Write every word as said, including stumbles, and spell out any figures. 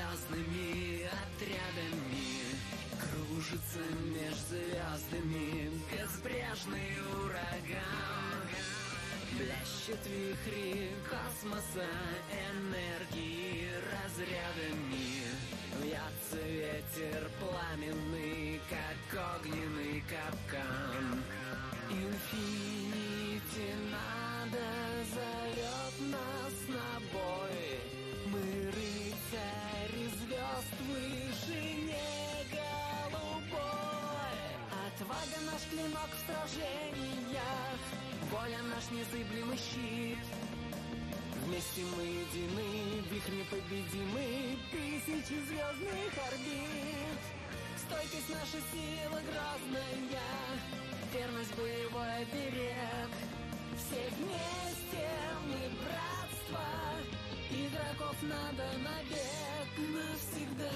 звездными отрядами кружится меж звездами безбрежный ураган. Блещет вихри космоса энергии разрядами. Вьется ветер пламенный, как огненный капкан. Инфинити надо зовет нас на бой. Мы рыцари звезд выше не голубой. Отвага наш клинок в сражениях, воля наш незыблемый щит. Вместе мы едины, вихрь непобедимый тысячи звездных орбит. Стойкость наша сила грозная, верность боевой оберег. Все вместе мы братство, игроков надо набег навсегда.